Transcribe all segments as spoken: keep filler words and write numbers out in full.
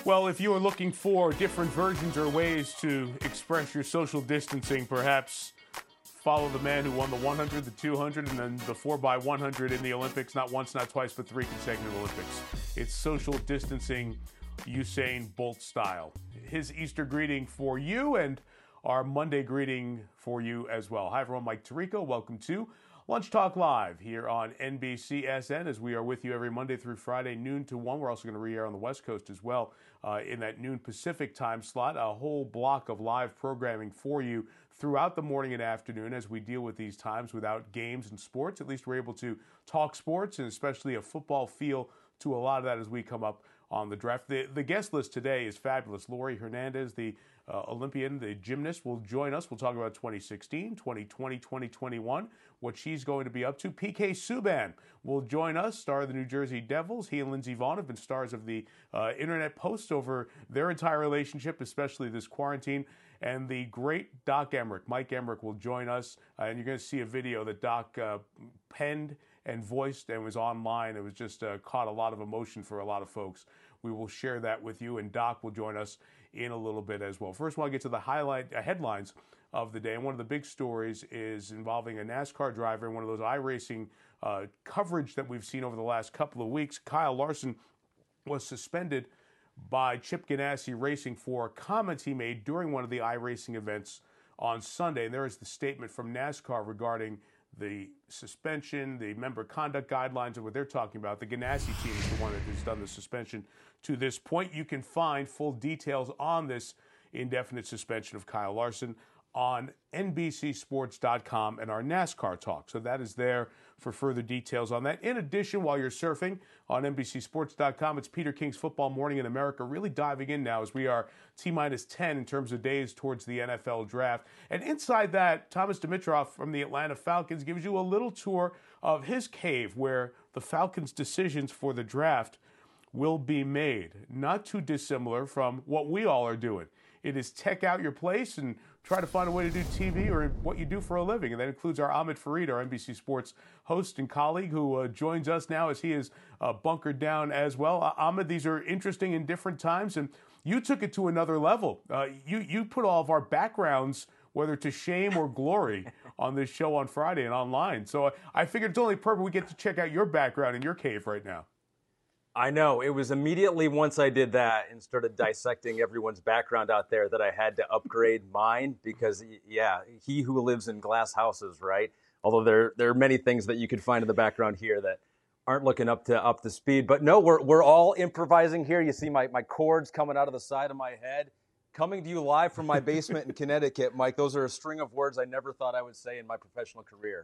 Well, if you are looking for different versions or ways to express your social distancing, perhaps follow the man who won the one hundred, the two hundred, and then the four by one hundred in the Olympics, not once, not twice, but three consecutive Olympics. It's social distancing Usain Bolt style. His Easter greeting for you and our Monday greeting for you as well. Hi, everyone. Mike Tirico. Welcome to Lunch Talk Live here on N B C S N, as we are with you every Monday through Friday, noon to one. We're also going to re-air on the West Coast as well uh, in that noon Pacific time slot. A whole block of live programming for you throughout the morning and afternoon as we deal with these times without games and sports. At least we're able to talk sports, and especially a football feel to a lot of that as we come up on the draft. The, the guest list today is fabulous. Laurie Hernandez, the uh, Olympian, the gymnast, will join us. We'll talk about twenty sixteen, twenty twenty, twenty twenty-one, what she's going to be up to. P K Subban will join us, star of the New Jersey Devils. He and Lindsey Vonn have been stars of the uh, Internet Post over their entire relationship, especially this quarantine. And the great Doc Emrick, Mike Emrick, will join us. Uh, and you're going to see a video that Doc uh, penned and voiced and was online. It was just uh, caught a lot of emotion for a lot of folks. We will share that with you, and Doc will join us in a little bit as well. First, I want to get to the highlight uh, headlines of the day. And one of the big stories is involving a NASCAR driver and one of those iRacing uh, coverage that we've seen over the last couple of weeks. Kyle Larson was suspended by Chip Ganassi Racing for comments he made during one of the iRacing events on Sunday. And there is the statement from NASCAR regarding the suspension, the member conduct guidelines, and what they're talking about. The Ganassi team is the one that has done the suspension to this point. You can find full details on this indefinite suspension of Kyle Larson on N B C sports dot com and our NASCAR talk. So that is there for further details on that. In addition, while you're surfing on N B C sports dot com, it's Peter King's Football Morning in America, really diving in now as we are T-minus ten in terms of days towards the N F L draft. And inside that, Thomas Dimitroff from the Atlanta Falcons gives you a little tour of his cave where the Falcons' decisions for the draft will be made. Not too dissimilar from what we all are doing. It is check out your place and try to find a way to do T V or what you do for a living. And that includes our Ahmed Fareed, our N B C Sports host and colleague, who uh, joins us now as he is uh, bunkered down as well. Uh, Ahmed, these are interesting in different times, and you took it to another level. Uh, you, you put all of our backgrounds, whether to shame or glory, on this show on Friday and online. So uh, I figured it's only perfect we get to check out your background in your cave right now. I know. It was immediately once I did that and started dissecting everyone's background out there that I had to upgrade mine because, yeah, he who lives in glass houses, right? Although there there are many things that you could find in the background here that aren't looking up to up to speed. But no, we're we're all improvising here. You see my, my cords coming out of the side of my head. Coming to you live from my basement in Connecticut, Mike. Those are a string of words I never thought I would say in my professional career.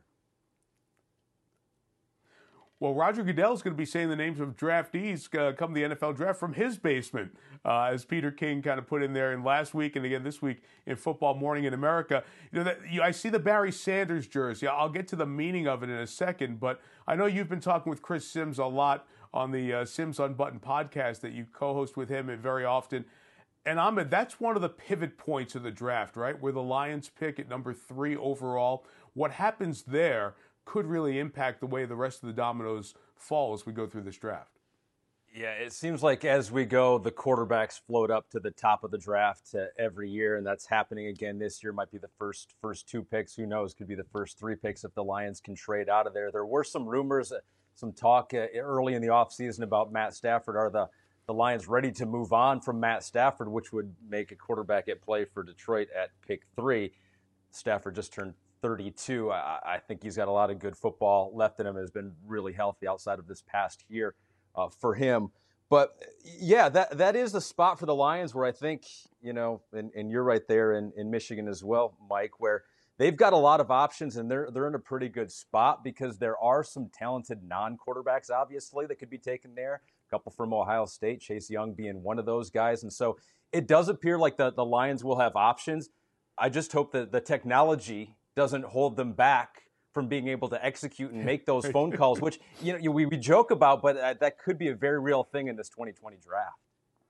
Well, Roger Goodell is going to be saying the names of draftees uh, come the N F L draft from his basement, uh, as Peter King kind of put in there in last week and again this week in Football Morning in America. You know, that, you, I see the Barry Sanders jersey. I'll get to the meaning of it in a second, but I know you've been talking with Chris Sims a lot on the uh, Sims Unbuttoned podcast that you co-host with him very often. And Ahmed, that's one of the pivot points of the draft, right? Where the Lions pick at number three overall. What happens there could really impact the way the rest of the dominoes fall as we go through this draft. Yeah, it seems like as we go, the quarterbacks float up to the top of the draft uh, every year, and that's happening again this year. Might be the first first two picks. Who knows? Could be the first three picks if the Lions can trade out of there. There were some rumors, uh, some talk uh, early in the offseason about Matt Stafford. Are the, the Lions ready to move on from Matt Stafford, which would make a quarterback at play for Detroit at pick three? Stafford just turned thirty-two. I, I think he's got a lot of good football left in him. Has been really healthy outside of this past year uh, for him. But yeah, that that is the spot for the Lions where I think, you know, and, and you're right there in, in Michigan as well, Mike, where they've got a lot of options and they're they're in a pretty good spot because there are some talented non-quarterbacks, obviously, that could be taken there. A couple from Ohio State, Chase Young being one of those guys. And so it does appear like the, the Lions will have options. I just hope that the technology doesn't hold them back from being able to execute and make those phone calls, which you know we, we joke about, but uh, that could be a very real thing in this twenty twenty draft.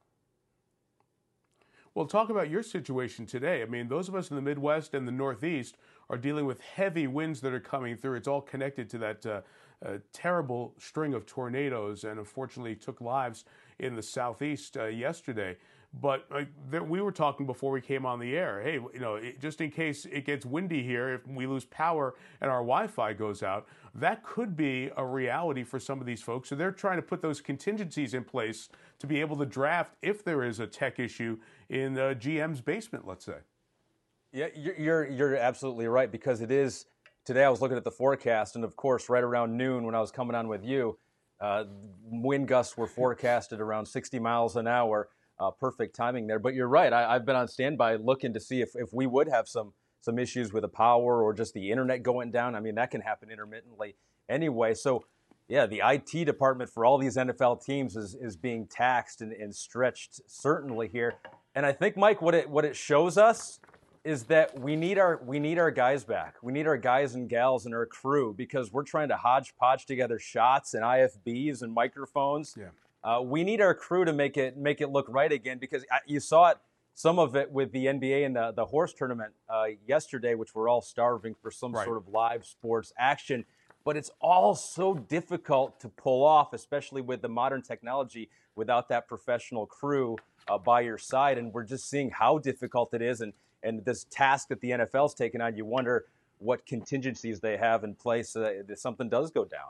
Well, talk about your situation today. I mean, those of us in the Midwest and the Northeast are dealing with heavy winds that are coming through. It's all connected to that uh, uh, terrible string of tornadoes and unfortunately took lives in the Southeast uh, yesterday. But uh, there, we were talking before we came on the air. Hey, you know, it, just in case it gets windy here, if we lose power and our Wi-Fi goes out, that could be a reality for some of these folks. So they're trying to put those contingencies in place to be able to draft if there is a tech issue in uh, G M's basement, let's say. Yeah, you're you're absolutely right, because it is. Today I was looking at the forecast, and of course, right around noon when I was coming on with you, uh, wind gusts were forecasted around sixty miles an hour. Uh, perfect timing there. But you're right. I, I've been on standby looking to see if, if we would have some some issues with the power or just the internet going down. I mean, that can happen intermittently anyway. So, yeah, the I T department for all these N F L teams is is being taxed and, and stretched certainly here. And I think, Mike, what it what it shows us is that we need our we need our guys back. We need our guys and gals and our crew, because we're trying to hodgepodge together shots and I F Bs and microphones. Yeah. Uh, we need our crew to make it make it look right again, because you saw it, some of it with the N B A and the, the horse tournament uh, yesterday, which we're all starving for some right. sort of live sports action. But it's all so difficult to pull off, especially with the modern technology, without that professional crew uh, by your side. And we're just seeing how difficult it is. And, and this task that the N F L's taken on, you wonder what contingencies they have in place so that if something does go down.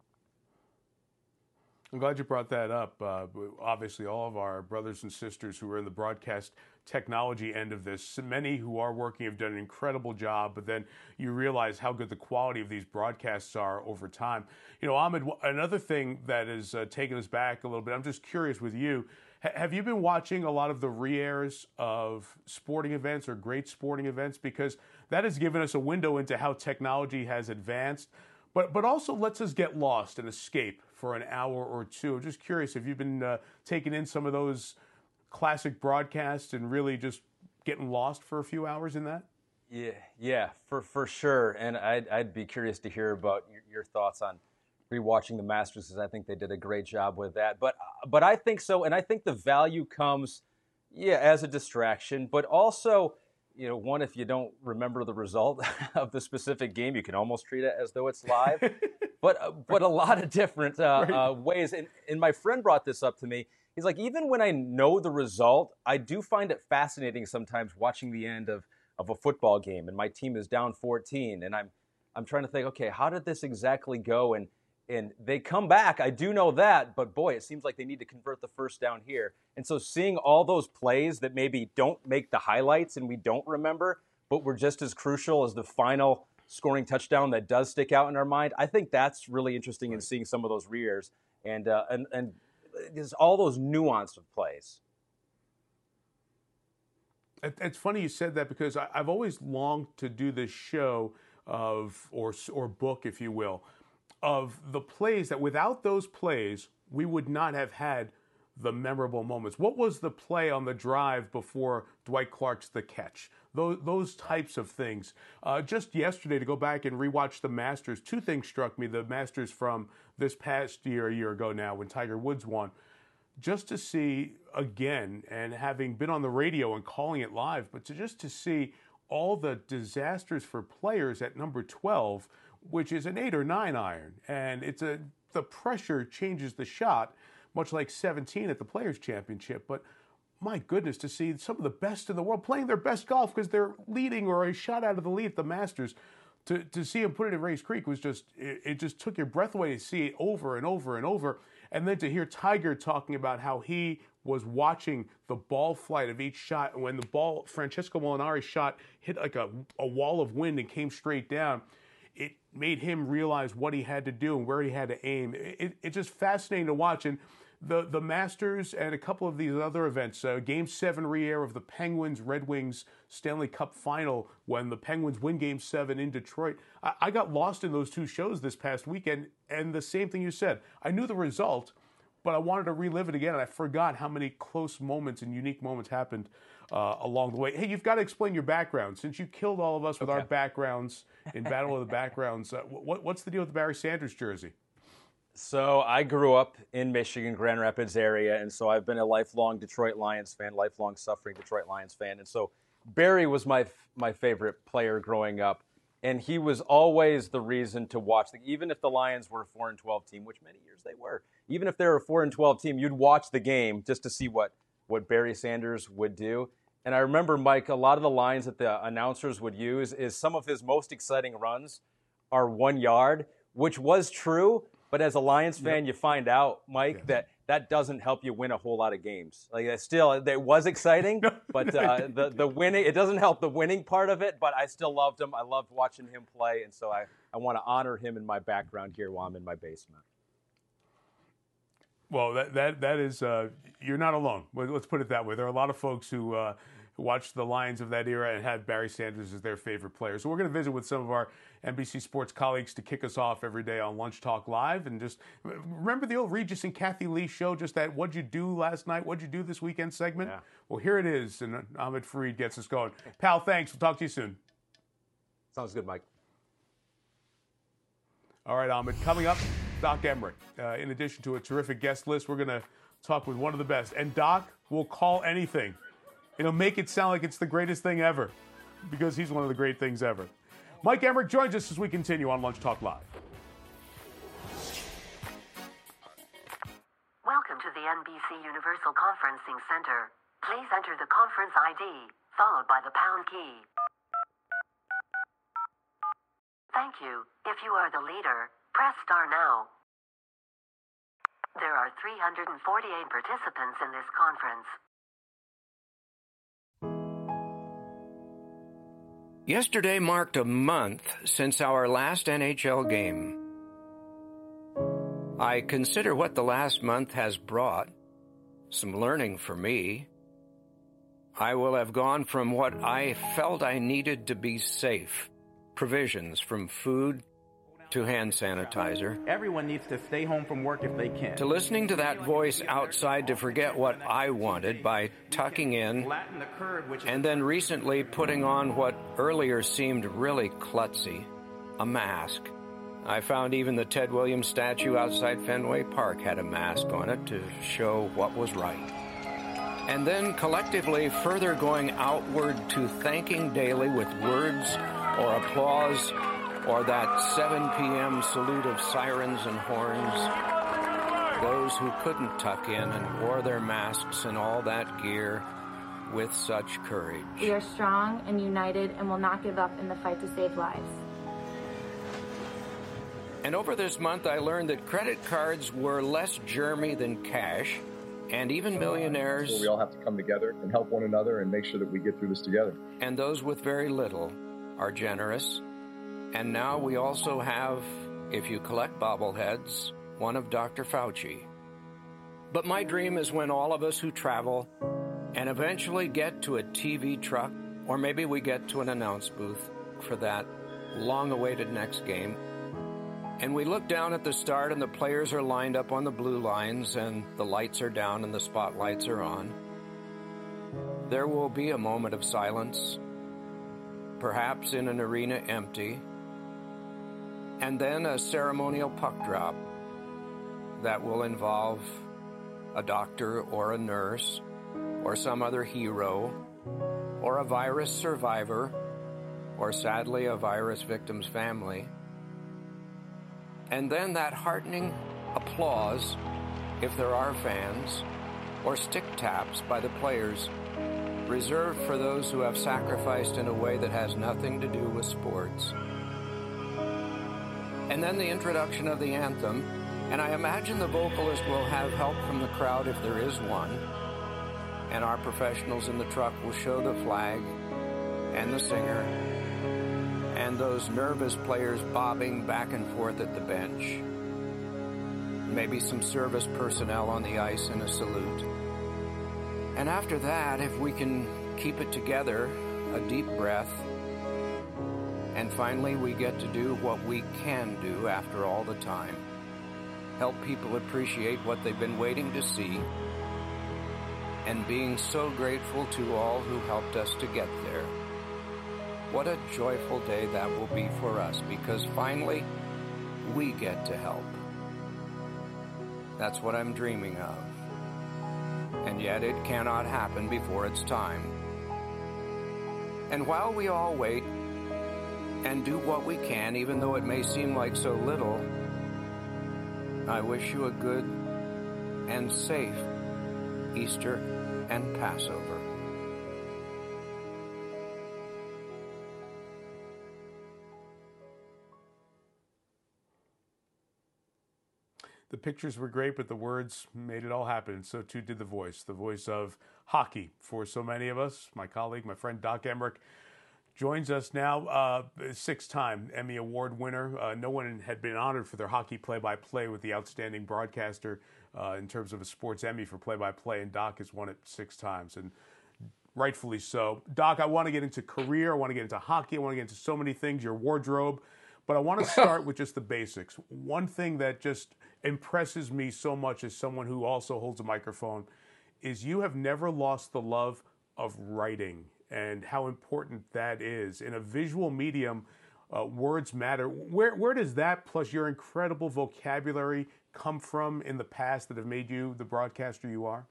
I'm glad you brought that up. Uh, obviously, all of our brothers and sisters who are in the broadcast technology end of this, many who are working have done an incredible job, but then you realize how good the quality of these broadcasts are over time. You know, Ahmed, another thing that has uh, taken us back a little bit, I'm just curious with you, H- have you been watching a lot of the re-airs of sporting events or great sporting events? Because that has given us a window into how technology has advanced, but, but also lets us get lost and escape for an hour or two. I'm just curious if you've been uh, taking in some of those classic broadcasts and really just getting lost for a few hours in that. Yeah, yeah, for for sure. And I'd I'd be curious to hear about your, your thoughts on rewatching the Masters, because I think they did a great job with that. But but I think so, and I think the value comes, yeah, as a distraction, but also, you know, one, if you don't remember the result of the specific game, you can almost treat it as though it's live. But but a lot of different uh, right. uh, ways. And, and my friend brought this up to me. He's like, even when I know the result, I do find it fascinating sometimes watching the end of, of a football game, and my team is down fourteen, and I'm I'm trying to think, okay, how did this exactly go? And and they come back. I do know that, but boy, it seems like they need to convert the first down here. And so seeing all those plays that maybe don't make the highlights and we don't remember, but were just as crucial as the final scoring touchdown that does stick out in our mind, I think that's really interesting. Right. In seeing some of those re-airs and uh, and and there's all those nuance of plays. It's funny you said that, because I've always longed to do this show of or or book, if you will, of the plays that without those plays we would not have had the memorable moments. What was the play on the drive before Dwight Clark's the catch? Those, those types of things. Uh, just yesterday, to go back and rewatch the Masters, two things struck me. The Masters from this past year, a year ago now, when Tiger Woods won. Just to see again, and having been on the radio and calling it live, but to just to see all the disasters for players at number twelve, which is an eight or nine iron. And it's a the pressure changes the shot, much like seventeen at the Players' Championship. But my goodness, to see some of the best in the world playing their best golf because they're leading or a shot out of the lead at the Masters, to, to see him put it in Race Creek was just, it, it just took your breath away to see it over and over and over. And then to hear Tiger talking about how he was watching the ball flight of each shot. And when the ball, Francesco Molinari's shot hit like a, a wall of wind and came straight down, it made him realize what he had to do and where he had to aim. It, it's just fascinating to watch. And the, the Masters and a couple of these other events, uh, Game seven re-air of the Penguins-Red Wings Stanley Cup Final when the Penguins win Game seven in Detroit. I, I got lost in those two shows this past weekend, and the same thing you said. I knew the result, but I wanted to relive it again, and I forgot how many close moments and unique moments happened uh, along the way. Hey, you've got to explain your background. Since you killed all of us with okay. our backgrounds in Battle of the Backgrounds, uh, what, what's the deal with the Barry Sanders jersey? So I grew up in Michigan, Grand Rapids area, and so I've been a lifelong Detroit Lions fan, lifelong suffering Detroit Lions fan. And so Barry was my my favorite player growing up. And he was always the reason to watch. The, even if the Lions were a four and twelve team, which many years they were, even if they were a four and twelve team, you'd watch the game just to see what, what Barry Sanders would do. And I remember, Mike, a lot of the lines that the announcers would use is some of his most exciting runs are one yard, which was true. But as a Lions fan, yep. you find out, Mike, yes. that that doesn't help you win a whole lot of games. Like still, it was exciting, but uh, the the winning it doesn't help the winning part of it. But I still loved him. I loved watching him play, and so I, I want to honor him in my background here while I'm in my basement. Well, that that that is uh, you're not alone. Let's put it that way. There are a lot of folks who. Uh, watched the Lions of that era and had Barry Sanders as their favorite player. So we're going to visit with some of our N B C Sports colleagues to kick us off every day on Lunch Talk Live. And just remember the old Regis and Kathy Lee show, just that what'd you do last night, what'd you do this weekend segment? Yeah. Well, here it is, and Ahmed Fareed gets us going. Pal, thanks. We'll talk to you soon. Sounds good, Mike. All right, Ahmed. Coming up, Doc Emrick. Uh, in addition to a terrific guest list, we're going to talk with one of the best. And Doc will call anything. It'll make it sound like it's the greatest thing ever, because he's one of the great things ever. Mike Emrick joins us as we continue on Lunch Talk Live. Welcome to the N B C Universal Conferencing Center. Please enter the conference I D, followed by the pound key. Thank you. If you are the leader, press star now. There are three hundred forty-eight participants in this conference. Yesterday marked a month since our last N H L game. I consider what the last month has brought some learning for me. I will have gone from what I felt I needed to be safe, provisions from food to hand sanitizer. Everyone needs to stay home from work if they can. To listening to that voice outside to forget what I wanted by tucking in, and then recently putting on what earlier seemed really klutzy, a mask. I found even the Ted Williams statue outside Fenway Park had a mask on it to show what was right. And then collectively further going outward to thanking daily with words or applause or that seven p.m. salute of sirens and horns, those who couldn't tuck in and wore their masks and all that gear with such courage. We are strong and united and will not give up in the fight to save lives. And over this month, I learned that credit cards were less germy than cash, and even millionaires... So we all have to come together and help one another and make sure that we get through this together. And those with very little are generous. And now we also have, if you collect bobbleheads, one of Doctor Fauci. But my dream is when all of us who travel and eventually get to a T V truck, or maybe we get to an announce booth for that long-awaited next game, and we look down at the start and the players are lined up on the blue lines and the lights are down and the spotlights are on. There will be a moment of silence, perhaps in an arena empty, and then a ceremonial puck drop that will involve a doctor or a nurse or some other hero or a virus survivor or sadly a virus victim's family. And then that heartening applause, if there are fans, or stick taps by the players, reserved for those who have sacrificed in a way that has nothing to do with sports. And then the introduction of the anthem, and I imagine the vocalist will have help from the crowd if there is one, and our professionals in the truck will show the flag and the singer and those nervous players bobbing back and forth at the bench. Maybe some service personnel on the ice in a salute. And after that, if we can keep it together, a deep breath, and finally we get to do what we can do after all the time. Help people appreciate what they've been waiting to see, and being so grateful to all who helped us to get there. What a joyful day that will be for us, because finally we get to help. That's what I'm dreaming of. And yet it cannot happen before it's time. And while we all wait, and do what we can, even though it may seem like so little. I wish you a good and safe Easter and Passover. The pictures were great, but the words made it all happen, and so too did the voice, the voice of hockey for so many of us. My colleague, my friend Doc Emrick, joins us now, uh, six-time Emmy Award winner. Uh, no one had been honored for their hockey play-by-play with the Outstanding Broadcaster uh, in terms of a sports Emmy for play-by-play, and Doc has won it six times, and rightfully so. Doc, I want to get into career, I want to get into hockey, I want to get into so many things, your wardrobe, but I want to start with just the basics. One thing that just impresses me so much as someone who also holds a microphone is you have never lost the love of writing and how important that is. In a visual medium, uh, words matter. Where, where does that, plus your incredible vocabulary, come from in the past that have made you the broadcaster you are?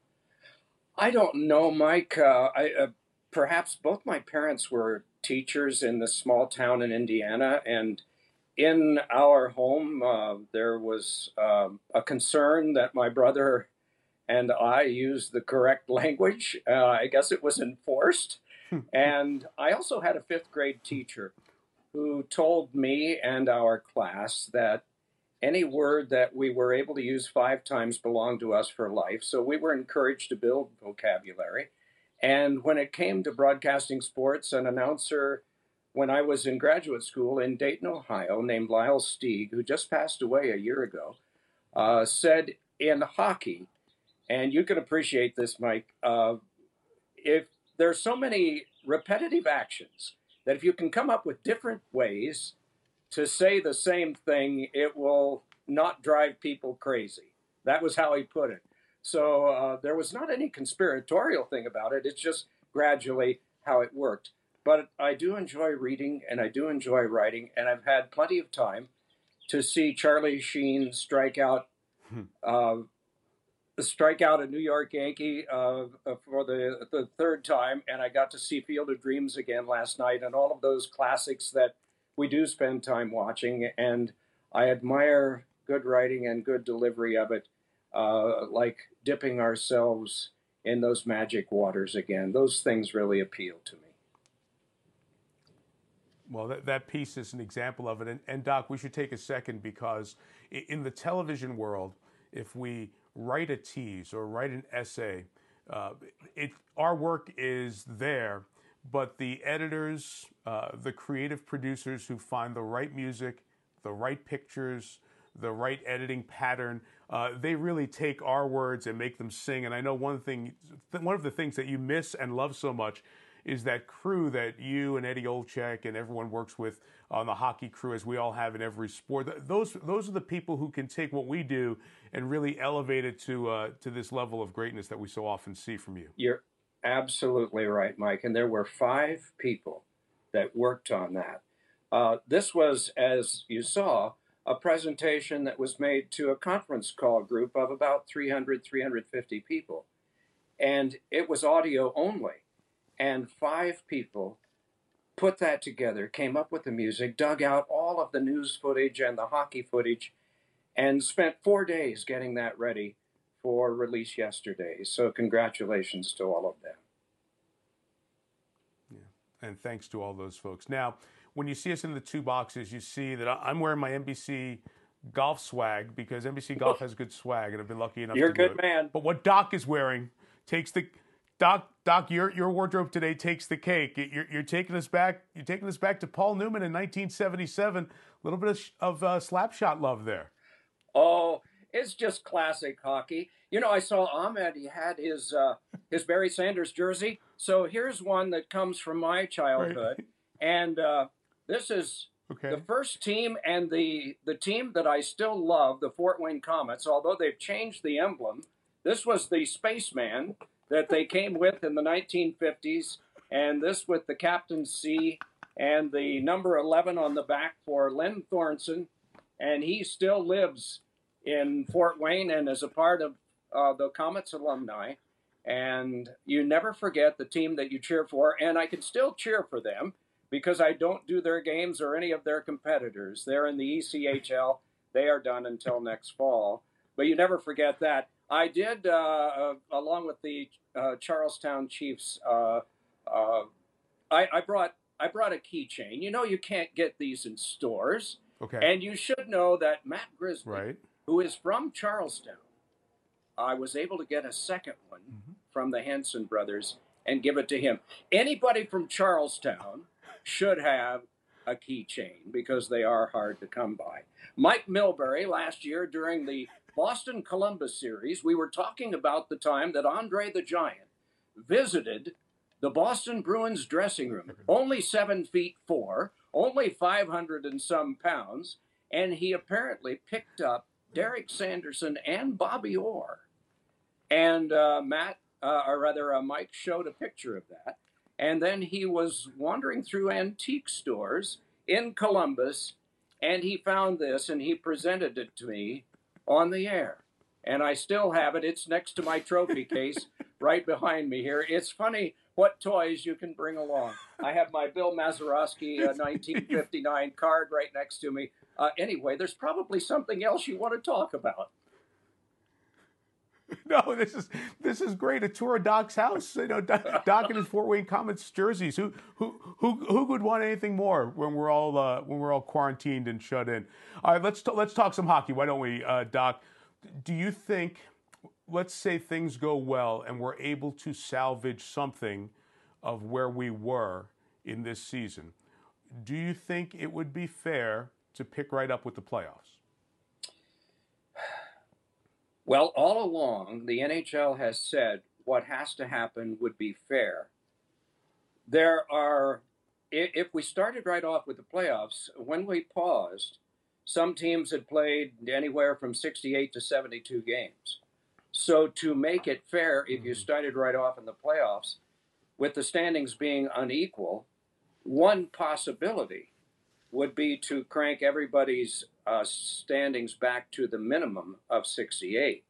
I don't know, Mike. Uh, I, uh, perhaps both my parents were teachers in this small town in Indiana, and in our home, uh, there was uh, a concern that my brother and I used the correct language. Uh, I guess it was enforced. And I also had a fifth grade teacher who told me and our class that any word that we were able to use five times belonged to us for life. So we were encouraged to build vocabulary. And when it came to broadcasting sports, an announcer when I was in graduate school in Dayton, Ohio, named Lyle Stieg, who just passed away a year ago, uh, said in hockey, and you can appreciate this, Mike, uh, if there's so many repetitive actions that if you can come up with different ways to say the same thing, it will not drive people crazy. That was how he put it. So uh, there was not any conspiratorial thing about it. It's just gradually how it worked. But I do enjoy reading and I do enjoy writing, and I've had plenty of time to see Charlie Sheen strike out, uh, strike out a New York Yankee uh, for the the third time, and I got to see Field of Dreams again last night, and all of those classics that we do spend time watching, and I admire good writing and good delivery of it, uh, like dipping ourselves in those magic waters again. Those things really appeal to me. Well, that, that piece is an example of it. And, and Doc, we should take a second because in the television world, if we write a tease or write an essay, uh, it, our work is there, but the editors, uh, the creative producers who find the right music, the right pictures, the right editing pattern, uh, they really take our words and make them sing. And I know one thing, one of the things that you miss and love so much is that crew that you and Eddie Olczyk and everyone works with on the hockey crew, as we all have in every sport. Those those are the people who can take what we do and really elevate it to uh, to this level of greatness that we so often see from you. You're absolutely right, Mike. And there were five people that worked on that. Uh, this was, as you saw, a presentation that was made to a conference call group of about three hundred, three hundred fifty people. And it was audio only. And five people put that together, came up with the music, dug out all of the news footage and the hockey footage, and spent four days getting that ready for release yesterday. So congratulations to all of them. Yeah, and thanks to all those folks. Now, when you see us in the two boxes, you see that I'm wearing my N B C golf swag because N B C Golf has good swag, and I've been lucky enough You're to a good do it. man. But what Doc is wearing takes the Doc, Doc, your your wardrobe today takes the cake. You're, you're taking us back. You're taking us back to Paul Newman in nineteen seventy-seven. A little bit of, of uh, slapshot love there. Oh, it's just classic hockey. You know, I saw Ahmed. He had his uh, his Barry Sanders jersey. So here's one that comes from my childhood, Right. and uh, this is Okay. the first team and the the team that I still love, the Fort Wayne Comets. Although they've changed the emblem, this was the spaceman that they came with in the nineteen fifties, and this with the Captain C and the number eleven on the back for Len Thornton, and he still lives in Fort Wayne and is a part of uh, the Comets alumni. And you never forget the team that you cheer for, and I can still cheer for them because I don't do their games or any of their competitors. They're in the E C H L. They are done until next fall. But you never forget that. I did, uh, uh, along with the uh, Charlestown Chiefs, uh, uh, I, I brought I brought a keychain. You know you can't get these in stores. Okay. And you should know that Matt Grizzly, right, who is from Charlestown, I was able to get a second one mm-hmm. from the Henson brothers and give it to him. Anybody from Charlestown should have a keychain because they are hard to come by. Mike Milbury, last year during the Boston Columbus series, we were talking about the time that Andre the Giant visited the Boston Bruins dressing room. Only seven feet four, only five hundred and some pounds, and he apparently picked up Derek Sanderson and Bobby Orr. And uh, Matt, uh, or rather uh, Mike, showed a picture of that. And then he was wandering through antique stores in Columbus, and he found this, and he presented it to me on the air. And I still have it. It's next to my trophy case right behind me here. It's funny what toys you can bring along. I have my Bill Mazeroski uh, nineteen fifty-nine card right next to me. Uh, anyway, there's probably something else you want to talk about. No, this is this is great. A tour of Doc's house. You know, Doc, Doc and his Fort Wayne Komets jerseys. Who who who who would want anything more when we're all uh, when we're all quarantined and shut in? All right, let's t- let's talk some hockey. Why don't we, uh, Doc? Do you think, let's say things go well and we're able to salvage something of where we were in this season, do you think it would be fair to pick right up with the playoffs? Well, all along, the N H L has said what has to happen would be fair. There are, if we started right off with the playoffs, when we paused, some teams had played anywhere from sixty-eight to seventy-two games. So to make it fair, if you started right off in the playoffs, with the standings being unequal, one possibility would be to crank everybody's uh, standings back to the minimum of sixty-eight.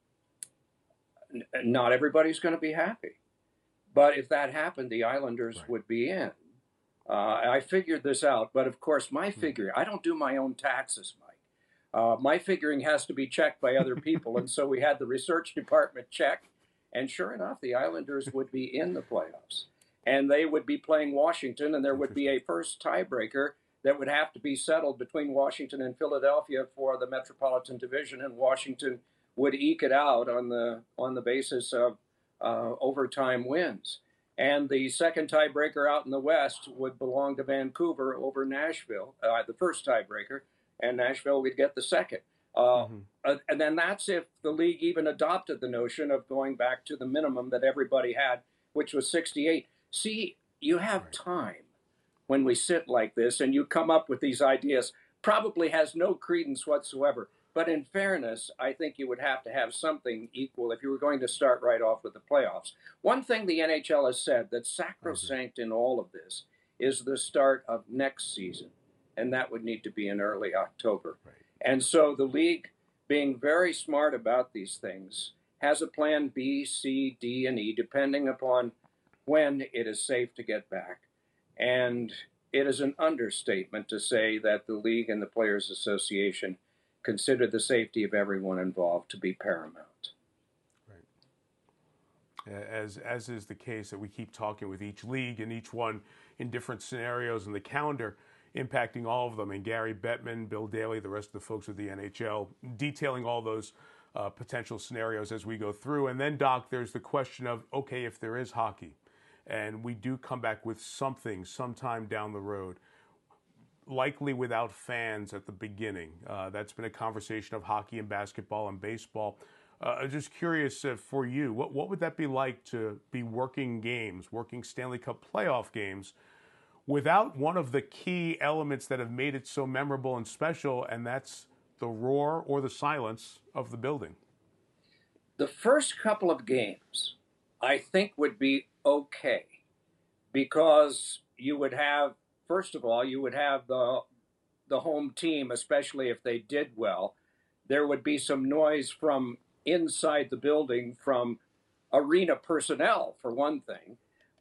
N- not everybody's going to be happy. But if that happened, the Islanders right. would be in. Uh, I figured this out, but of course my figure, I don't do my own taxes, Mike. Uh, my figuring has to be checked by other people, and so we had the research department check, and sure enough, the Islanders would be in the playoffs. And they would be playing Washington, and there would be a first tiebreaker that would have to be settled between Washington and Philadelphia for the Metropolitan Division, and Washington would eke it out on the on the basis of uh, overtime wins. And the second tiebreaker out in the West would belong to Vancouver over Nashville, uh, the first tiebreaker, and Nashville would get the second. Uh, mm-hmm. uh, and then that's if the league even adopted the notion of going back to the minimum that everybody had, which was sixty-eight. See, you have right. time when we sit like this and you come up with these ideas. Probably has no credence whatsoever. But in fairness, I think you would have to have something equal if you were going to start right off with the playoffs. One thing the N H L has said that's sacrosanct in all of this is the start of next season, and that would need to be in early October. Right. And so the league, being very smart about these things, has a plan B, C, D, and E, depending upon when it is safe to get back. And it is an understatement to say that the league and the Players Association consider the safety of everyone involved to be paramount. Right. As as is the case that we keep talking with each league and each one in different scenarios in the calendar, impacting all of them. And Gary Bettman, Bill Daly, the rest of the folks of the N H L, detailing all those uh, potential scenarios as we go through. And then, Doc, there's the question of, okay, if there is hockey, and we do come back with something sometime down the road, likely without fans at the beginning. Uh, that's been a conversation of hockey and basketball and baseball. Uh, I'm just curious uh, for you, what, what would that be like to be working games, working Stanley Cup playoff games, without one of the key elements that have made it so memorable and special, and that's the roar or the silence of the building? The first couple of games, I think, would be okay, because you would have, first of all, you would have the the home team, especially if they did well. There would be some noise from inside the building from arena personnel, for one thing.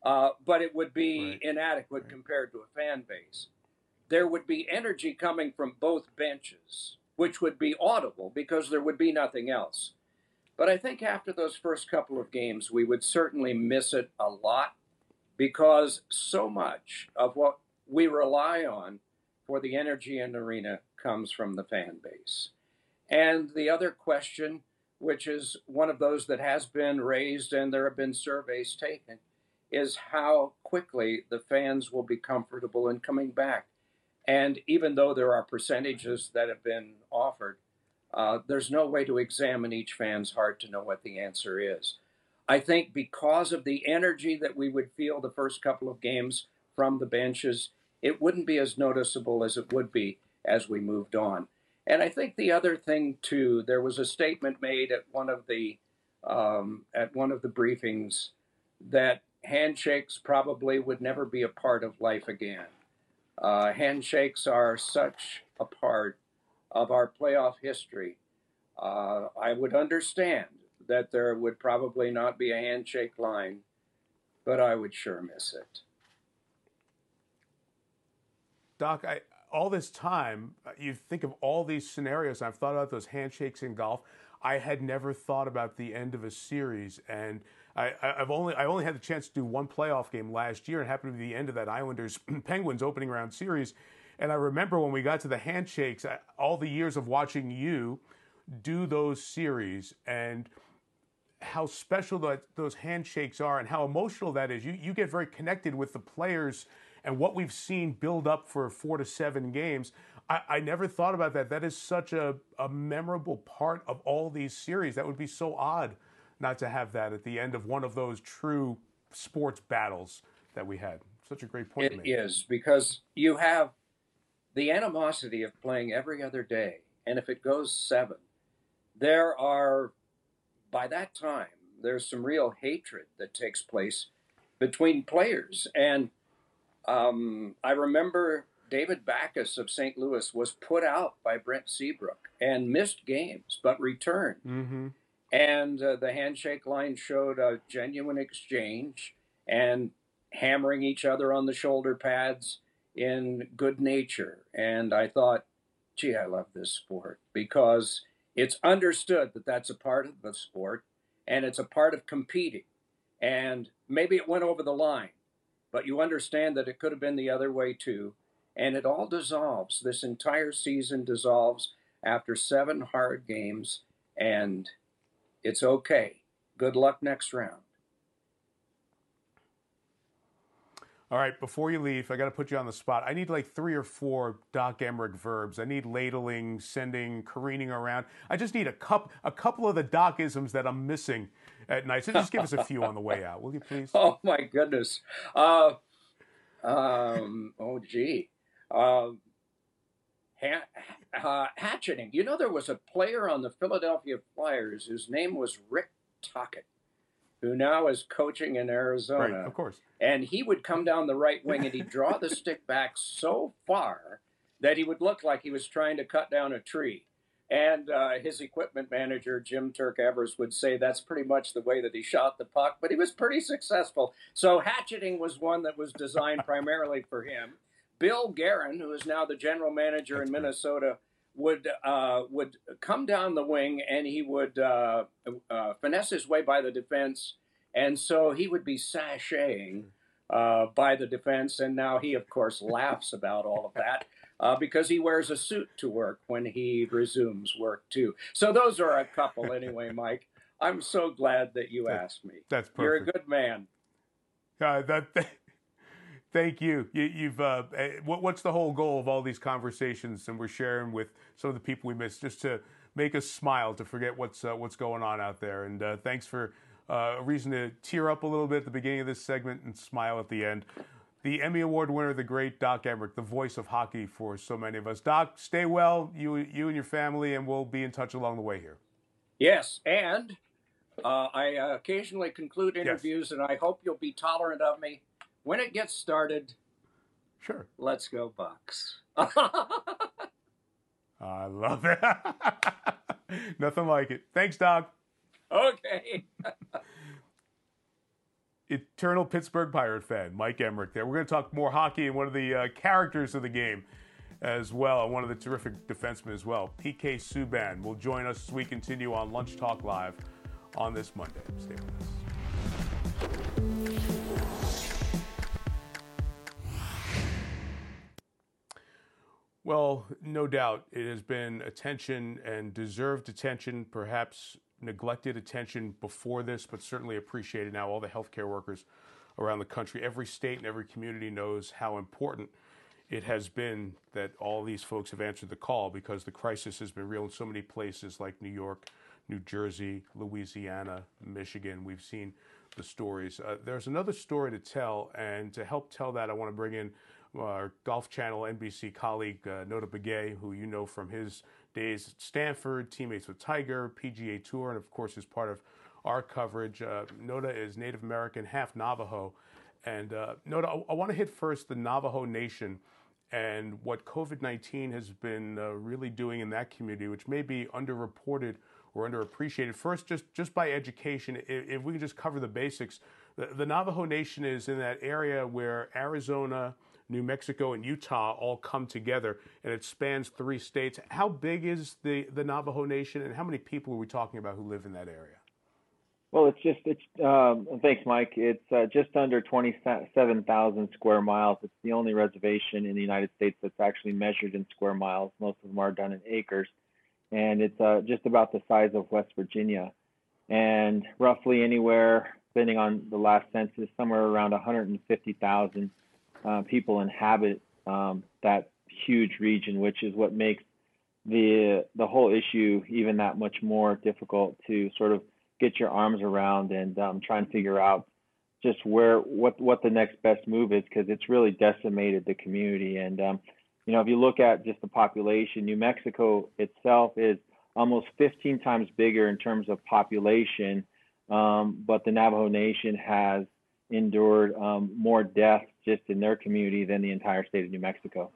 uh, but it would be Right. inadequate Right. compared to a fan base. There would be energy coming from both benches, which would be audible because there would be nothing else. But I think after those first couple of games, we would certainly miss it a lot because so much of what we rely on for the energy in the arena comes from the fan base. And the other question, which is one of those that has been raised and there have been surveys taken, is how quickly the fans will be comfortable in coming back. And even though there are percentages that have been offered, uh, there's no way to examine each fan's heart to know what the answer is. I think because of the energy that we would feel the first couple of games from the benches, it wouldn't be as noticeable as it would be as we moved on. And I think the other thing too, there was a statement made at one of the um, at one of the briefings that handshakes probably would never be a part of life again. Uh, handshakes are such a part of our playoff history. Uh, I would understand that there would probably not be a handshake line, but I would sure miss it. Doc, I, all this time, you think of all these scenarios. I've thought about those handshakes in golf. I had never thought about the end of a series, and I, I've only I only had the chance to do one playoff game last year, and it happened to be the end of that Islanders Penguins opening round series. And I remember when we got to the handshakes, all the years of watching you do those series and how special that, those handshakes are and how emotional that is. You you get very connected with the players and what we've seen build up for four to seven games. I, I never thought about that. That is such a, a memorable part of all these series. That would be so odd not to have that at the end of one of those true sports battles that we had. Such a great point. It is, because you have the animosity of playing every other day. And if it goes seven, there are, by that time, there's some real hatred that takes place between players. And um, I remember David Backus of Saint Louis was put out by Brent Seabrook and missed games, but returned. Mm-hmm. And uh, the handshake line showed a genuine exchange and hammering each other on the shoulder pads in good nature. And I thought, gee, I love this sport because it's understood that that's a part of the sport and it's a part of competing. And maybe it went over the line, but you understand that it could have been the other way too. And it all dissolves. This entire season dissolves after seven hard games, and it's okay. Good luck next round. All right, before you leave, I got to put you on the spot. I need like three or four Doc Emrick verbs. I need ladling, sending, careening around. I just need a cup, a couple of the Doc-isms that I'm missing at night. So just give us a few on the way out, will you please? Oh, my goodness. Uh, um, oh, gee. Uh, ha- uh, hatcheting. You know, there was a player on the Philadelphia Flyers whose name was Rick Tocchet, who now is coaching in Arizona. Right, of course. And he would come down the right wing and he'd draw the stick back so far that he would look like he was trying to cut down a tree. And uh, his equipment manager, Jim Turk Evers, would say that's pretty much the way that he shot the puck, but he was pretty successful. So hatcheting was one that was designed primarily for him. Bill Guerin, who is now the general manager That's in great. Minnesota, would uh, would come down the wing and he would uh, uh, finesse his way by the defense. And so he would be sashaying uh, by the defense. And now he, of course, laughs about all of that uh, because he wears a suit to work when he resumes work, too. So those are a couple anyway, Mike. I'm so glad that you asked me. That's perfect. You're a good man. Uh, that, thank you. you you've uh, what, what's the whole goal of all these conversations, and we're sharing with some of the people we miss, just to make us smile, to forget what's uh, what's going on out there. And uh, thanks for uh, a reason to tear up a little bit at the beginning of this segment and smile at the end. The Emmy Award winner, the great Doc Emrick, the voice of hockey for so many of us. Doc, stay well, you you and your family, and we'll be in touch along the way here. Yes, and uh, I uh, occasionally conclude interviews, yes. And I hope you'll be tolerant of me. When it gets started, sure. Let's go Bucks. I love it. Nothing like it. Thanks, Doc. Okay. eternal Pittsburgh Pirate fan, Mike Emmerich there. We're going to talk more hockey and one of the uh, characters of the game as well, and one of the terrific defensemen as well. P K Subban will join us as we continue on Lunch Talk Live on this Monday. Stay with us. Well, no doubt it has been attention and deserved attention, perhaps neglected attention before this, but certainly appreciated now. All the healthcare workers around the country, every state and every community knows how important it has been that all these folks have answered the call, because the crisis has been real in so many places like New York, New Jersey, Louisiana, Michigan. We've seen the stories. Uh, there's another story to tell, and to help tell that, I want to bring in our Golf Channel N B C colleague, uh, Notah Begay, who you know from his days at Stanford, teammates with Tiger, P G A Tour, and of course is part of our coverage. Uh, Notah is Native American, half Navajo. And uh, Notah, I, I want to hit first the Navajo Nation and what COVID nineteen has been uh, really doing in that community, which may be underreported or underappreciated. First, just, just by education, if, if we can just cover the basics. The, the Navajo Nation is in that area where Arizona, New Mexico, and Utah all come together, and it spans three states. How big is the, the Navajo Nation, and how many people are we talking about who live in that area? Well, it's just, it's, um, thanks, Mike. It's uh, just under twenty-seven thousand square miles. It's the only reservation in the United States that's actually measured in square miles. Most of them are done in acres. And it's uh, just about the size of West Virginia. And roughly anywhere, depending on the last census, somewhere around one hundred fifty thousand uh, people inhabit um, that huge region, which is what makes the the whole issue even that much more difficult to sort of get your arms around and um, try and figure out just where what what the next best move is, because it's really decimated the community. And um, you know, if you look at just the population, New Mexico itself is almost fifteen times bigger in terms of population, um, but the Navajo Nation has endured um, more deaths just in their community than the entire state of New Mexico.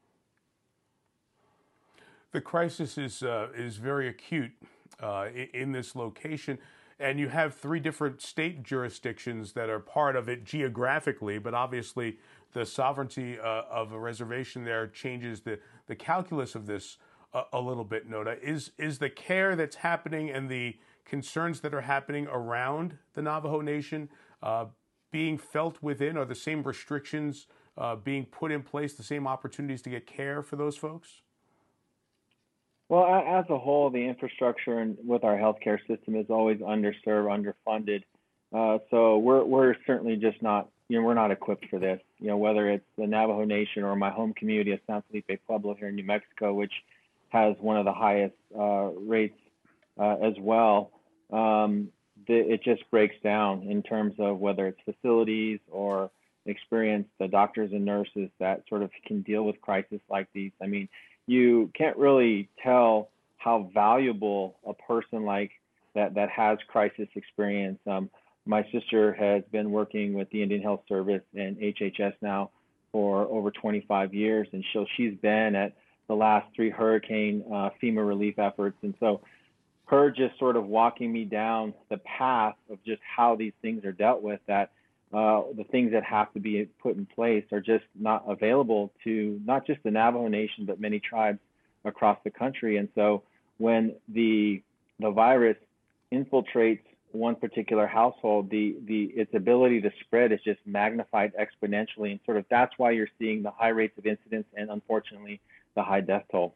The crisis is uh, is very acute uh, in this location, and you have three different state jurisdictions that are part of it geographically, but obviously the sovereignty uh, of a reservation there changes the, the calculus of this a, a little bit. Notah, is is the care that's happening and the concerns that are happening around the Navajo Nation uh, being felt within? Are the same restrictions uh, being put in place, the same opportunities to get care for those folks? Well, as a whole, the infrastructure and with our healthcare system is always underserved, underfunded. Uh, so we're we're certainly just not, you know, we're not equipped for this. You know, whether it's the Navajo Nation or my home community of San Felipe Pueblo here in New Mexico, which has one of the highest uh, rates uh, as well. Um, the, it just breaks down in terms of whether it's facilities or experience, the doctors and nurses that sort of can deal with crises like these. I mean, you can't really tell how valuable a person like that that has crisis experience. Um, my sister has been working with the Indian Health Service and H H S now for over twenty-five years, and so she's been at the last three hurricane uh, FEMA relief efforts. And so her just sort of walking me down the path of just how these things are dealt with, that uh, the things that have to be put in place are just not available to not just the Navajo Nation, but many tribes across the country. And so when the the virus infiltrates one particular household, the the its ability to spread is just magnified exponentially. And sort of that's why you're seeing the high rates of incidence and unfortunately the high death toll.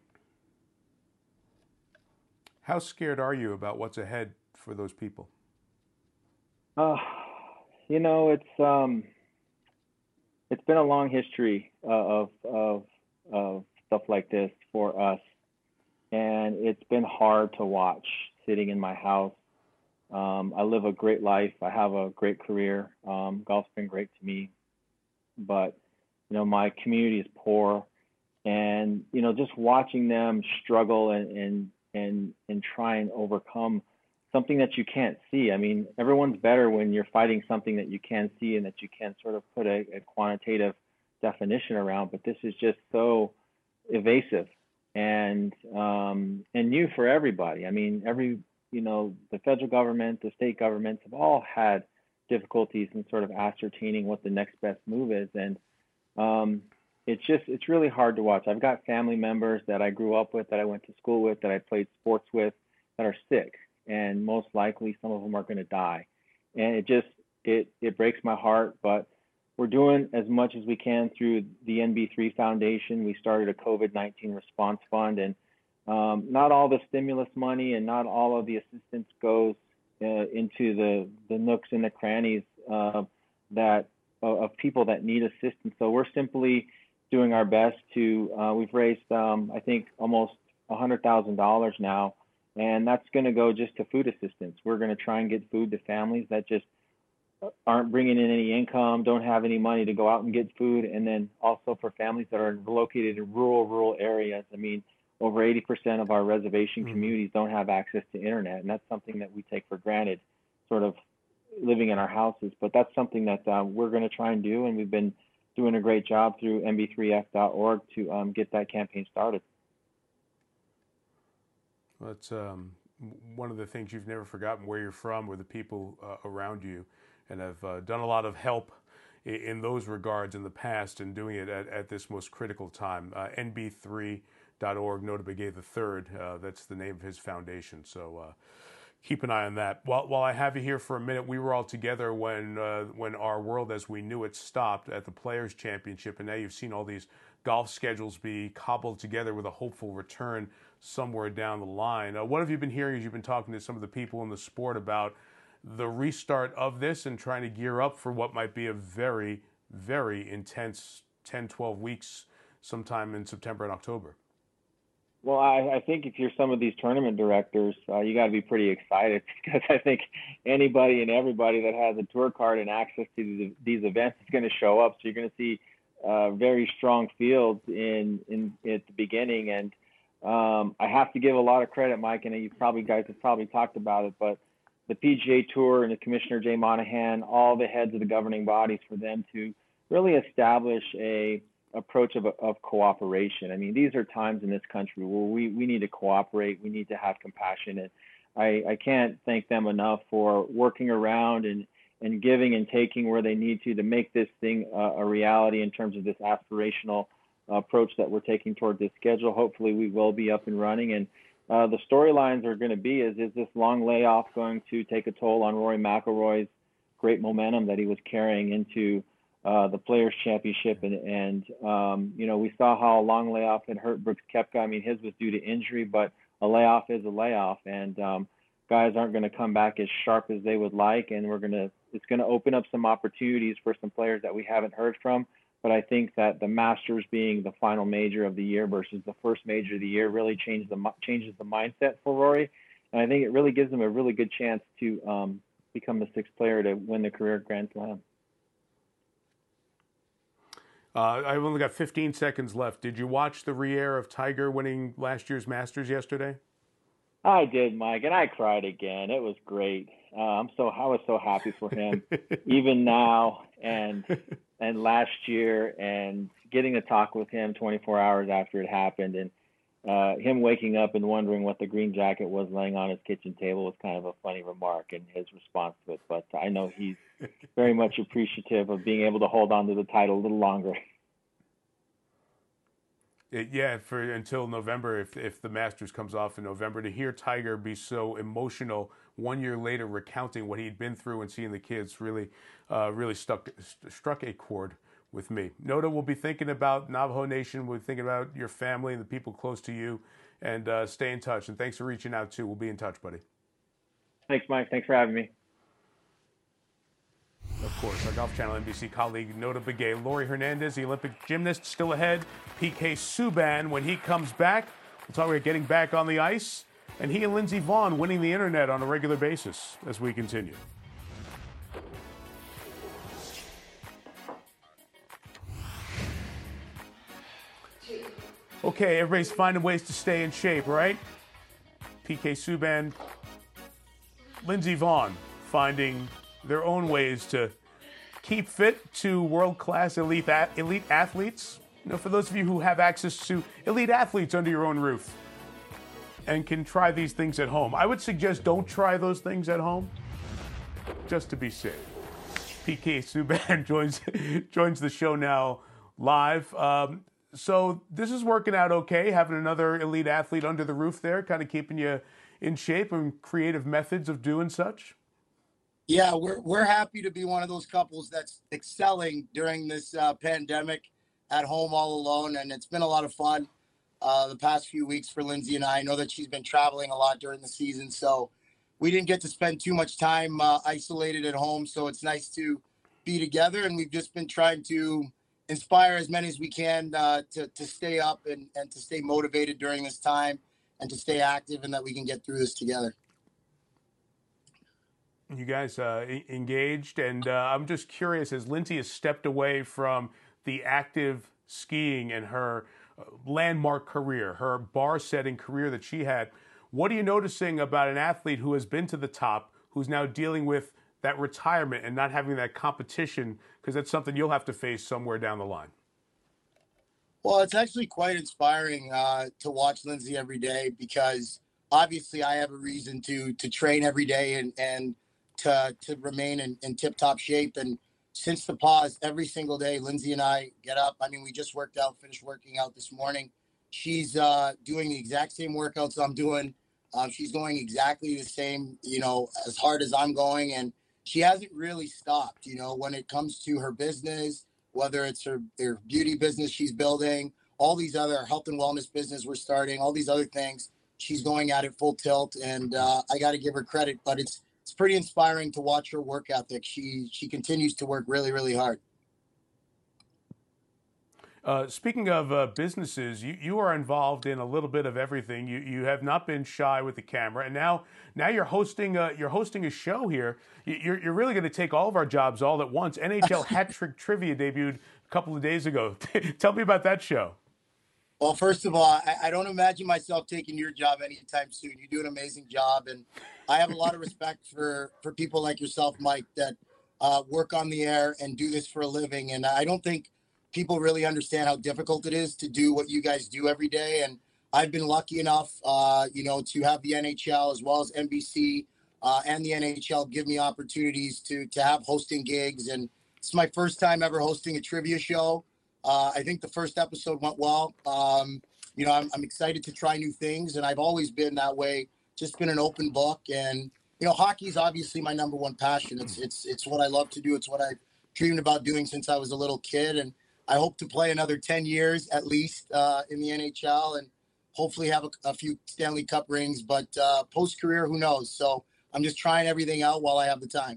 How scared are you about what's ahead for those people? Uh, you know, it's um, it's been a long history uh, of of of stuff like this for us, and it's been hard to watch sitting in my house. Um, I live a great life. I have a great career. Um, golf's been great to me, but you know, my community is poor, and you know, just watching them struggle and and and and try and overcome something that you can't see. I mean, everyone's better when you're fighting something that you can see and that you can sort of put a, a quantitative definition around. But this is just so evasive and um, and new for everybody. I mean, every you know, the federal government, the state governments have all had difficulties in sort of ascertaining what the next best move is. And um, it's just, it's really hard to watch. I've got family members that I grew up with, that I went to school with, that I played sports with, that are sick. And most likely some of them are going to die. And it just, it, it breaks my heart, but we're doing as much as we can through the N B three Foundation. We started a COVID nineteen response fund, and um, not all the stimulus money and not all of the assistance goes uh, into the, the nooks and the crannies uh, that uh, of people that need assistance. So we're simply doing our best to, uh, we've raised, um, I think, almost one hundred thousand dollars now, and that's going to go just to food assistance. We're going to try and get food to families that just aren't bringing in any income, don't have any money to go out and get food, and then also for families that are located in rural, rural areas. I mean, over eighty percent of our reservation mm-hmm. communities don't have access to internet, and that's something that we take for granted, sort of living in our houses. But that's something that uh, we're going to try and do, and we've been doing a great job through N B three F dot org to um, get that campaign started. Well, that's um, one of the things you've never forgotten where you're from, or the people uh, around you. And have uh, done a lot of help in, in those regards in the past, and doing it at, at this most critical time. Uh, N B three dot org, Nota Begay the third, uh, that's the name of his foundation. So uh, keep an eye on that. While, while I have you here for a minute, we were all together when uh, when our world as we knew it stopped at the Players' Championship, and now you've seen all these golf schedules be cobbled together with a hopeful return somewhere down the line. Uh, what have you been hearing as you've been talking to some of the people in the sport about the restart of this and trying to gear up for what might be a very, very intense ten, twelve weeks sometime in September and October? Well, I, I think if you're some of these tournament directors, uh, you got to be pretty excited, because I think anybody and everybody that has a tour card and access to these, these events is going to show up. So you're going to see uh, very strong fields in, in at the beginning. And um, I have to give a lot of credit, Mike, and you probably guys have probably talked about it, but the P G A Tour and the Commissioner Jay Monahan, all the heads of the governing bodies, for them to really establish a approach of, of cooperation. I mean, these are times in this country where we, we need to cooperate. We need to have compassion. And I, I can't thank them enough for working around and, and giving and taking where they need to to make this thing uh, a reality in terms of this aspirational approach that we're taking toward this schedule. Hopefully we will be up and running. And Uh, the storylines are going to be, is, is this long layoff going to take a toll on Rory McIlroy's great momentum that he was carrying into uh, the Players' Championship? And, and um, you know, we saw how a long layoff had hurt Brooks Koepka. I mean, his was due to injury, but a layoff is a layoff. And um, guys aren't going to come back as sharp as they would like. And we're going to, it's going to open up some opportunities for some players that we haven't heard from. But I think that the Masters being the final major of the year versus the first major of the year really changes the changes the mindset for Rory, and I think it really gives him a really good chance to um, become the sixth player to win the career Grand Slam. Uh, I've only got fifteen seconds left. Did you watch the re-air of Tiger winning last year's Masters yesterday? I did, Mike, and I cried again. It was great. Uh, I'm so I was so happy for him, even now and and last year, and getting to talk with him twenty-four hours after it happened, and uh, him waking up and wondering what the green jacket was laying on his kitchen table was kind of a funny remark in his response to it. But I know he's very much appreciative of being able to hold on to the title a little longer. It, yeah, for until November, if if the Masters comes off in November, to hear Tiger be so emotional one year later, recounting what he'd been through and seeing the kids, really, uh, really stuck st- struck a chord with me. Nota, we'll be thinking about Navajo Nation. We'll be thinking about your family and the people close to you, and uh, stay in touch. And thanks for reaching out too. We'll be in touch, buddy. Thanks, Mike. Thanks for having me. Of course, our Golf Channel N B C colleague Nota Begay. Lori Hernandez, the Olympic gymnast, still ahead. P K Subban, when he comes back, we'll talk about getting back on the ice. And he and Lindsey Vonn winning the internet on a regular basis as we continue. Okay, everybody's finding ways to stay in shape, right? P K Subban, Lindsey Vonn finding their own ways to keep fit to world-class elite elite athletes. You know, for those of you who have access to elite athletes under your own roof and can try these things at home, I would suggest don't try those things at home, just to be safe. P K Subban joins joins the show now live. Um, so this is working out okay, having another elite athlete under the roof there, kind of keeping you in shape and creative methods of doing such. Yeah, we're we're happy to be one of those couples that's excelling during this uh, pandemic at home all alone, and it's been a lot of fun uh, the past few weeks for Lindsay and I. I know that she's been traveling a lot during the season, so we didn't get to spend too much time uh, isolated at home, so it's nice to be together, and we've just been trying to inspire as many as we can uh, to, to stay up and, and to stay motivated during this time and to stay active, and that we can get through this together. You guys uh, engaged, and uh, I'm just curious, as Lindsay has stepped away from the active skiing and her landmark career, her bar-setting career that she had, what are you noticing about an athlete who has been to the top, who's now dealing with that retirement and not having that competition, because that's something you'll have to face somewhere down the line? Well, it's actually quite inspiring uh, to watch Lindsay every day, because obviously I have a reason to to train every day and, and to to remain in, in tip-top shape. And since the pause, every single day, Lindsay and I get up. I mean, we just worked out, finished working out this morning. She's uh, doing the exact same workouts I'm doing. Um, she's going exactly the same, you know, as hard as I'm going. And she hasn't really stopped, you know, when it comes to her business, whether it's her, her beauty business she's building, all these other health and wellness business we're starting, all these other things. She's going at it full tilt, and uh, I got to give her credit. But it's it's pretty inspiring to watch her work ethic. She she continues to work really, really hard. Uh, speaking of uh, businesses, you, you are involved in a little bit of everything. You you have not been shy with the camera, and now now you're hosting a, you're hosting a show here. You're you're really going to take all of our jobs all at once. N H L Hat Trick Trivia debuted a couple of days ago. Tell me about that show. Well, first of all, I, I don't imagine myself taking your job anytime soon. You do an amazing job, and I have a lot of respect for for people like yourself, Mike, that uh, work on the air and do this for a living. And I don't think people really understand how difficult it is to do what you guys do every day. And I've been lucky enough, uh, you know, to have the N H L as well as N B C uh, and the N H L give me opportunities to to have hosting gigs. And it's my first time ever hosting a trivia show. Uh, I think the first episode went well. Um, you know, I'm, I'm excited to try new things, and I've always been that way, just been an open book. And, you know, hockey is obviously my number one passion. It's, it's, it's what I love to do. It's what I've dreamed about doing since I was a little kid. And I hope to play another ten years at least uh, in the N H L, and hopefully have a, a few Stanley Cup rings, but uh, post-career, who knows? So I'm just trying everything out while I have the time.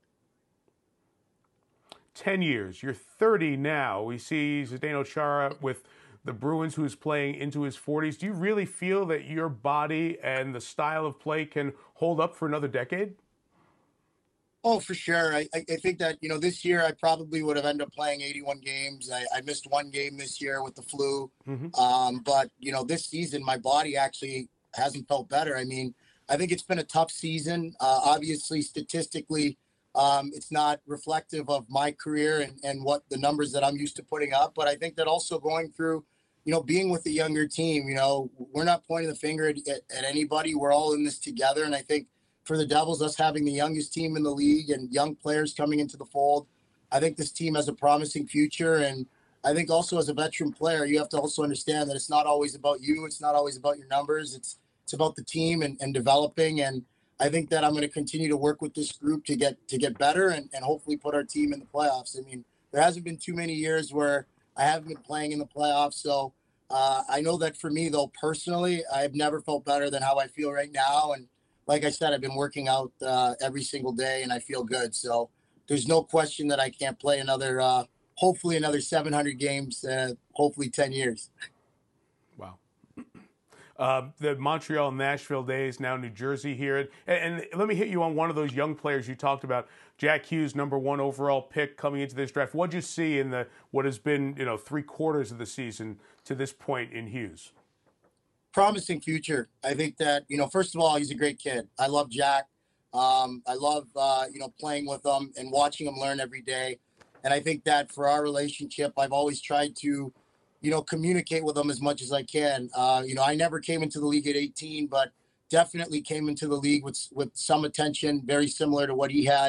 ten years. You're thirty now. We see Zdeno Chara with the Bruins, who's playing into his forties. Do you really feel that your body and the style of play can hold up for another decade? Oh, for sure. I, I think that, you know, this year I probably would have ended up playing eighty-one games. I, I missed one game this year with the flu. Mm-hmm. Um, but, you know, this season, my body actually hasn't felt better. I mean, I think it's been a tough season. Uh, obviously, statistically, um, it's not reflective of my career and, and what the numbers that I'm used to putting up. But I think that also going through, you know, being with the younger team, you know, we're not pointing the finger at, at, at anybody. We're all in this together. And I think for the Devils, us having the youngest team in the league and young players coming into the fold, I think this team has a promising future. And I think also as a veteran player, you have to also understand that it's not always about you. It's not always about your numbers. It's it's about the team and, and developing. And I think that I'm going to continue to work with this group to get to get better and, and hopefully put our team in the playoffs. I mean, there hasn't been too many years where I haven't been playing in the playoffs. So uh, I know that for me, though, personally, I've never felt better than how I feel right now. And like I said, I've been working out uh, every single day, and I feel good. So there's no question that I can't play another, uh, hopefully another seven hundred games, uh, hopefully ten years. Wow. Uh, the Montreal, Nashville days, now New Jersey here. And, and let me hit you on one of those young players you talked about, Jack Hughes, number one overall pick coming into this draft. What'd you see in the what has been, you know, three quarters of the season to this point in Hughes? Promising future. I think that, you know, first of all, he's a great kid. I love Jack. Um, I love, uh, you know, playing with him and watching him learn every day. And I think that for our relationship, I've always tried to, you know, communicate with him as much as I can. Uh, you know, I never came into the league at eighteen, but definitely came into the league with, with some attention, very similar to what he had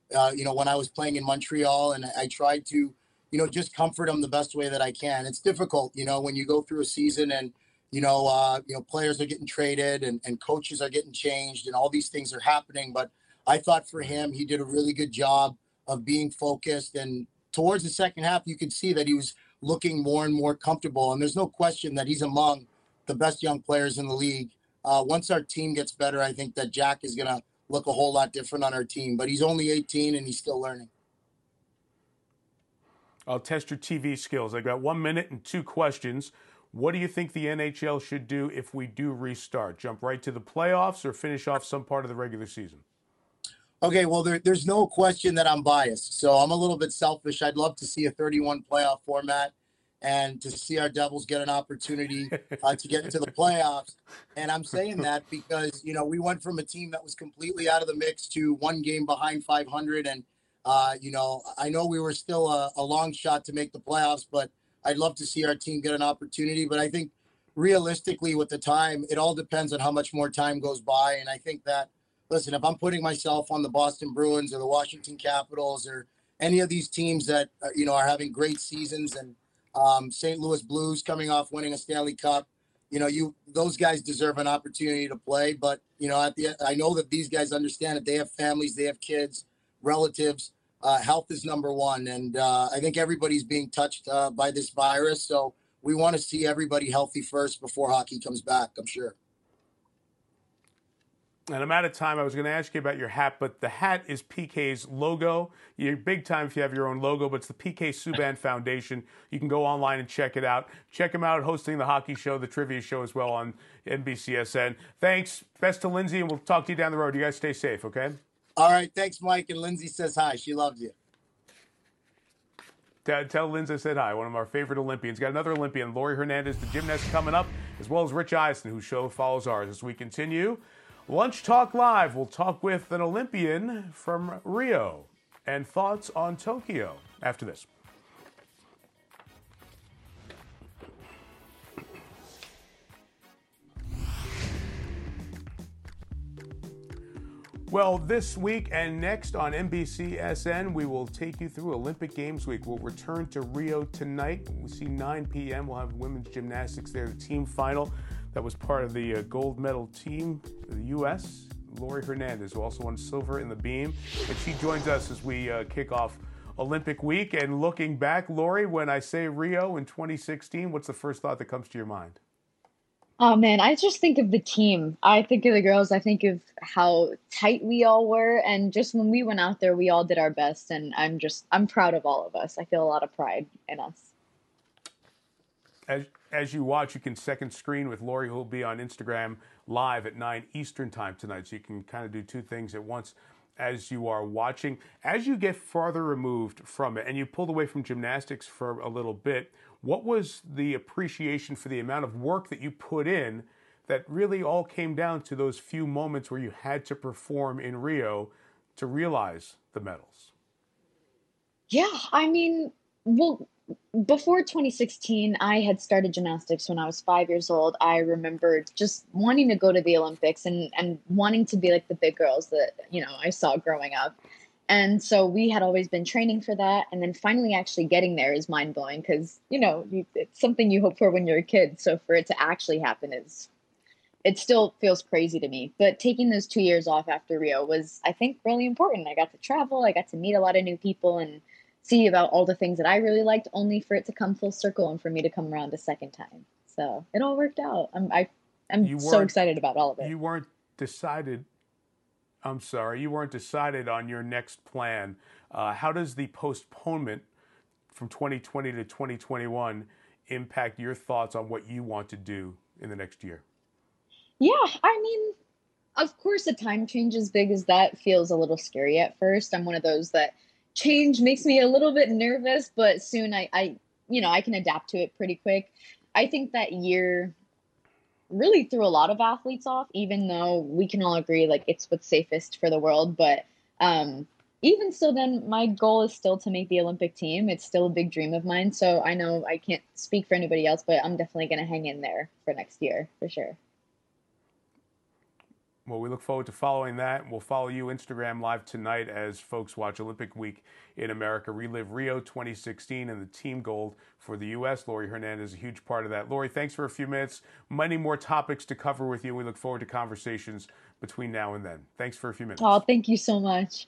uh, you know, when I was playing in Montreal, and I, I tried to, you know, just comfort him the best way that I can. It's difficult, you know, when you go through a season and, you know, uh, you know, players are getting traded and, and coaches are getting changed and all these things are happening. But I thought for him, he did a really good job of being focused. And towards the second half, you could see that he was looking more and more comfortable. And there's no question that he's among the best young players in the league. Uh, once our team gets better, I think that Jack is going to look a whole lot different on our team. But he's only eighteen and he's still learning. I'll test your T V skills. I got one minute and two questions. What do you think the N H L should do if we do restart? Jump right to the playoffs or finish off some part of the regular season? Okay, well, there, there's no question that I'm biased. So I'm a little bit selfish. I'd love to see a thirty-one playoff format and to see our Devils get an opportunity uh, to get into the playoffs. And I'm saying that because, you know, we went from a team that was completely out of the mix to one game behind five hundred. And, uh, you know, I know we were still a, a long shot to make the playoffs, but I'd love to see our team get an opportunity. But I think realistically with the time, it all depends on how much more time goes by. And I think that, listen, if I'm putting myself on the Boston Bruins or the Washington Capitals or any of these teams that, uh, you know, are having great seasons, and um, Saint Louis Blues coming off winning a Stanley Cup, you know, you those guys deserve an opportunity to play. But, you know, at the I know that these guys understand that they have families, they have kids, relatives. Uh, health is number one. And uh, I think everybody's being touched uh, by this virus. So we want to see everybody healthy first before hockey comes back, I'm sure. And I'm out of time. I was going to ask you about your hat, but the hat is P K's logo. You're big time if you have your own logo, but it's the P K Subban Foundation. You can go online and check it out. Check him out hosting the hockey show, the trivia show as well on N B C S N. Thanks. Best to Lindsay, and we'll talk to you down the road. You guys stay safe, okay? All right. Thanks, Mike. And Lindsay says hi. She loves you. Tell, tell Lindsay I said hi, one of our favorite Olympians. Got another Olympian, Laurie Hernandez, the gymnast, coming up, as well as Rich Eisen, whose show follows ours. As we continue Lunch Talk Live, we'll talk with an Olympian from Rio and thoughts on Tokyo after this. Well, this week and next on N B C S N, we will take you through Olympic Games Week. We'll return to Rio tonight. We see nine p.m. We'll have women's gymnastics there, the team final. That was part of the uh, gold medal team, the U S Laurie Hernandez, who also won silver in the beam. And she joins us as we uh, kick off Olympic week. And looking back, Laurie, when I say Rio in twenty sixteen, what's the first thought that comes to your mind? Oh, man, I just think of the team. I think of the girls. I think of how tight we all were. And just when we went out there, we all did our best. And I'm just, I'm proud of all of us. I feel a lot of pride in us. As, as you watch, you can second screen with Laurie, who will be on Instagram live at nine Eastern time tonight. So you can kind of do two things at once as you are watching. As you get farther removed from it, and you pulled away from gymnastics for a little bit, what was the appreciation for the amount of work that you put in that really all came down to those few moments where you had to perform in Rio to realize the medals? Yeah, I mean, well, before twenty sixteen, I had started gymnastics when I was five years old. I remembered just wanting to go to the Olympics and, and wanting to be like the big girls that, you know, I saw growing up. And so we had always been training for that. And then finally actually getting there is mind blowing because, you know, you, it's something you hope for when you're a kid. So for it to actually happen is, it still feels crazy to me. But taking those two years off after Rio was, I think, really important. I got to travel. I got to meet a lot of new people and see about all the things that I really liked, only for it to come full circle and for me to come around a second time. So it all worked out. I'm I, I'm so excited about all of it. You weren't decided. I'm sorry, you weren't decided on your next plan. Uh, how does the postponement from twenty twenty to twenty twenty-one impact your thoughts on what you want to do in the next year? Yeah, I mean, of course, a time change as big as that feels a little scary at first. I'm one of those that change makes me a little bit nervous, but soon I, I, you know, I can adapt to it pretty quick. I think that year really threw a lot of athletes off, even though we can all agree like it's what's safest for the world. But um, even still, then my goal is still to make the Olympic team. It's still a big dream of mine. So I know I can't speak for anybody else, but I'm definitely going to hang in there for next year for sure. Well, we look forward to following that. We'll follow you Instagram Live tonight as folks watch Olympic Week in America, relive Rio twenty sixteen and the team gold for the U S. Laurie Hernandez is a huge part of that. Laurie, thanks for a few minutes. Many more topics to cover with you. We look forward to conversations between now and then. Thanks for a few minutes. Oh, thank you so much.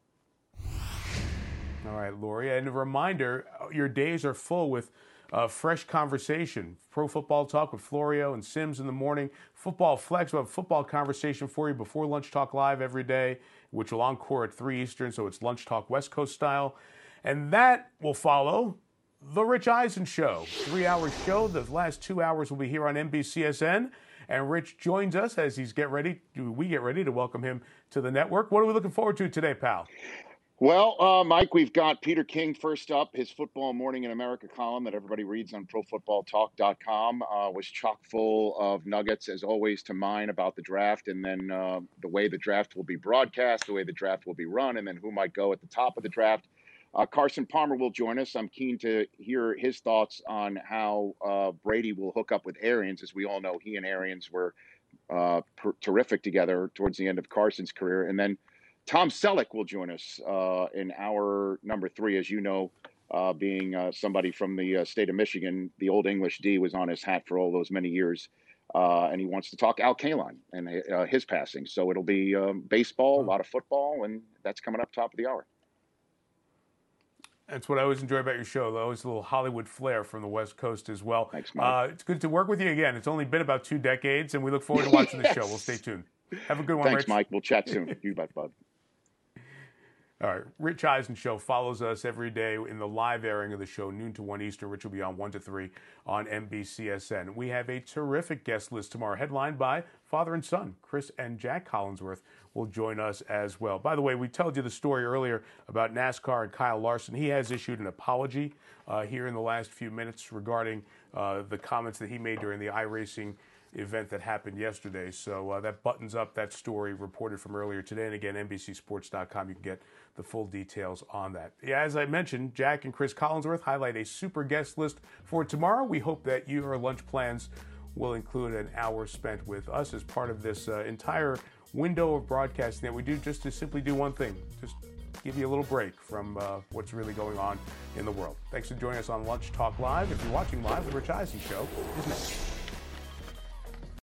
All right, Laurie. And a reminder, your days are full with uh, fresh conversation. Pro Football Talk with Florio and Sims in the morning. Football Flex, we'll have football conversation for you before Lunch Talk Live every day, which will encore at three Eastern, so it's Lunch Talk West Coast style. And that will follow The Rich Eisen Show. Three-hour show. The last two hours will be here on N B C S N. And Rich joins us as he's get ready. We get ready to welcome him to the network. What are we looking forward to today, pal? Well, uh, Mike, we've got Peter King first up. His Football Morning in America column that everybody reads on pro football talk dot com uh, was chock full of nuggets, as always, to mine about the draft, and then uh, the way the draft will be broadcast, the way the draft will be run, and then who might go at the top of the draft. Uh, Carson Palmer will join us. I'm keen to hear his thoughts on how uh, Brady will hook up with Arians. As we all know, he and Arians were uh, per- terrific together towards the end of Carson's career. And then Tom Selleck will join us uh, in hour number three. As you know, uh, being uh, somebody from the uh, state of Michigan, the Old English D was on his hat for all those many years. Uh, and he wants to talk Al Kaline and uh, his passing. So it'll be um, baseball, a lot of football, and that's coming up top of the hour. That's what I always enjoy about your show. Always a little Hollywood flair from the West Coast as well. Thanks, Mike. Uh, it's good to work with you again. It's only been about two decades, and we look forward to watching yes. the show. We'll stay tuned. Have a good one, Thanks, Rich. Mike. We'll chat soon. You bet, bud. All right. Rich Eisen Show follows us every day in the live airing of the show, noon to one Eastern. Rich will be on one to three on N B C S N. We have a terrific guest list tomorrow, headlined by father and son. Chris and Jack Collinsworth will join us as well. By the way, we told you the story earlier about NASCAR and Kyle Larson. He has issued an apology uh, here in the last few minutes regarding uh, the comments that he made during the iRacing event that happened yesterday. So uh, that buttons up that story reported from earlier today. And again, N B C sports dot com, you can get the full details on that. Yeah, as I mentioned, Jack and Chris Collinsworth highlight a super guest list for tomorrow. We hope that your lunch plans will include an hour spent with us as part of this uh, entire window of broadcasting that we do just to simply do one thing, just give you a little break from uh, what's really going on in the world. Thanks for joining us on Lunch Talk Live. If you're watching live, the Rich Eisen Show is next.